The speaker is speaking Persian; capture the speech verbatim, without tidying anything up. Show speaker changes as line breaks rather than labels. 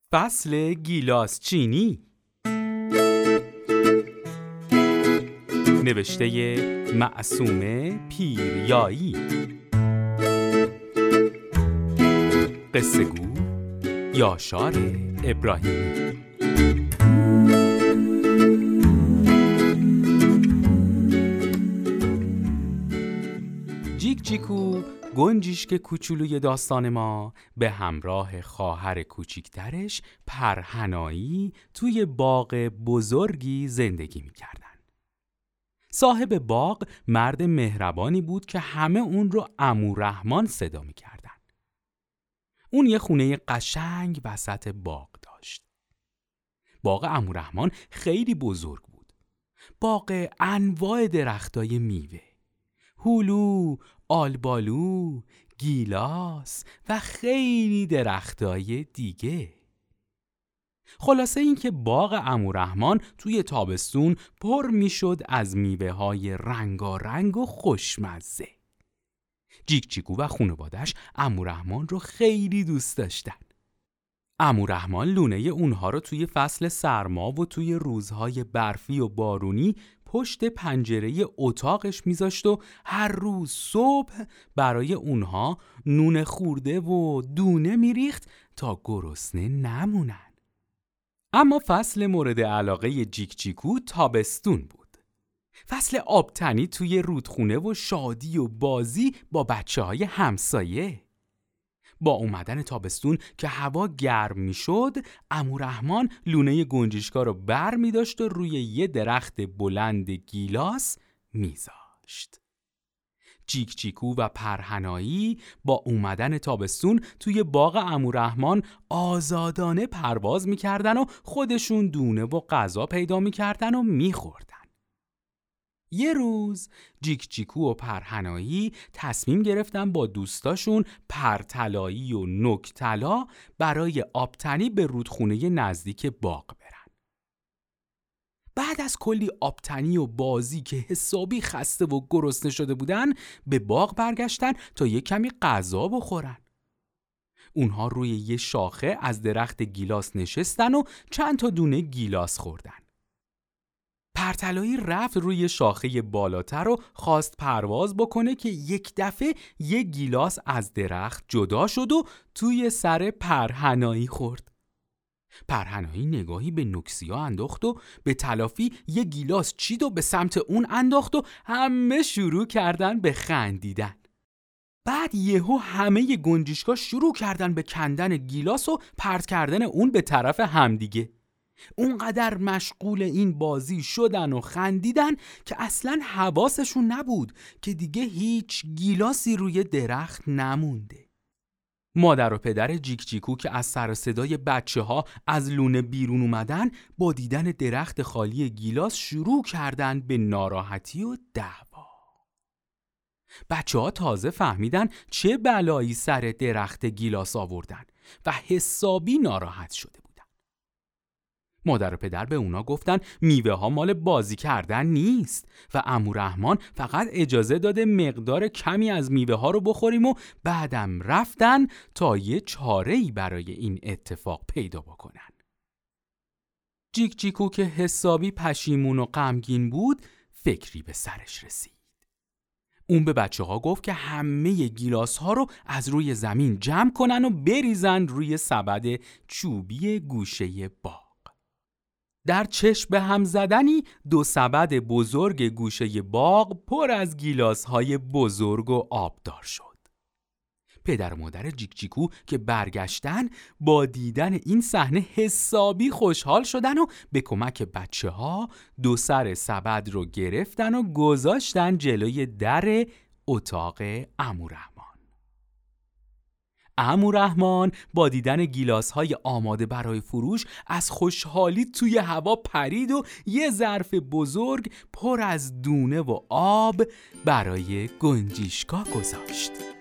فصل گیلاس چینی. نوشته معصومه پیریایی. قصه گو یاشار ابراهیمی. جیک جیکو، گنجیشک کوچولوی داستان ما، به همراه خواهر کوچیکترش پرهنایی توی باغ بزرگی زندگی می‌کردن. صاحب باغ مرد مهربانی بود که همه اون رو عمو رحمان صدا می‌کردن. اون یه خونه قشنگ وسط باغ داشت. باغ عمو رحمان خیلی بزرگ بود. باغ انواع درختای میوه، هلو، آلبالو، گیلاس و خیلی درختای دیگه. خلاصه این که باغ عمو رحمان توی تابستون پر میشد از میوه های رنگارنگ و خوشمزه. جیک جیکو و خانواده‌اش عمو رحمان رو خیلی دوست داشتن. عمو رحمان لونه اونها رو توی فصل سرما و توی روزهای برفی و بارونی پشت پنجره اتاقش میذاشت و هر روز صبح برای اونها نون خورده و دونه میریخت تا گرسنه نمونن. اما فصل مورد علاقه جیک جیکو تابستون بود. فصل آبتنی توی رودخونه و شادی و بازی با بچه های همسایه. با اومدن تابستون که هوا گرم میشد، عمو رحمان لونه گنجشکا رو بر می داشت و روی یه درخت بلند گیلاس میذاشت. جیک جیکو و پرهنایی با اومدن تابستون توی باغ عمو رحمان آزادانه پرواز میکردن و خودشون دونه و غذا پیدا میکردن و میخوردن. یه روز جیک جیکو و پرهنایی تصمیم گرفتن با دوستاشون پرطلایی و نوک‌طلا برای آبتنی به رودخونه نزدیک باغ برن. بعد از کلی آبتنی و بازی که حسابی خسته و گرسنه شده بودن، به باغ برگشتن تا یه کمی غذا بخورن. اونها روی یه شاخه از درخت گیلاس نشستن و چند تا دونه گیلاس خوردن. پرطلایی رفت روی شاخه بالاتر و خواست پرواز بکنه که یک دفعه یک گیلاس از درخت جدا شد و توی سر پرهنایی خورد. پرهنایی نگاهی به نوکسیا انداخت و به تلافی یک گیلاس چید و به سمت اون انداخت و همه شروع کردن به خندیدن. بعد یهو همه گنجشکا شروع کردن به کندن گیلاس و پرت کردن اون به طرف همدیگه. اونقدر مشغول این بازی شدن و خندیدن که اصلاً حواسشون نبود که دیگه هیچ گیلاسی روی درخت نمونده. مادر و پدر جیک جیکو که از سر صدای بچه ها از لونه بیرون اومدن، با دیدن درخت خالی گیلاس شروع کردن به ناراحتی و دعوا. بچه ها تازه فهمیدن چه بلایی سر درخت گیلاس آوردن و حسابی ناراحت شده بود. مادر و پدر به اونا گفتن میوه ها مال بازی کردن نیست و عمو رحمان فقط اجازه داده مقدار کمی از میوه ها رو بخوریم و بعدم رفتن تا یه چاره‌ای برای این اتفاق پیدا بکنن. جیک جیکو که حسابی پشیمون و غمگین بود، فکری به سرش رسید. اون به بچه ها گفت که همه گیلاس ها رو از روی زمین جمع کنن و بریزن روی سبد چوبی گوشه باغ. در چشم به هم زدنی دو سبد بزرگ گوشه باغ پر از گیلاس‌های بزرگ و آبدار شد. پدر و مادر جیک جیکو که برگشتن با دیدن این صحنه حسابی خوشحال شدن و به کمک بچه‌ها دو سر سبد رو گرفتن و گذاشتن جلوی در اتاق عمو رحمان. عمو رحمان با دیدن گیلاس‌های آماده برای فروش از خوشحالی توی هوا پرید و یه ظرف بزرگ پر از دونه و آب برای گنجشکا گذاشت.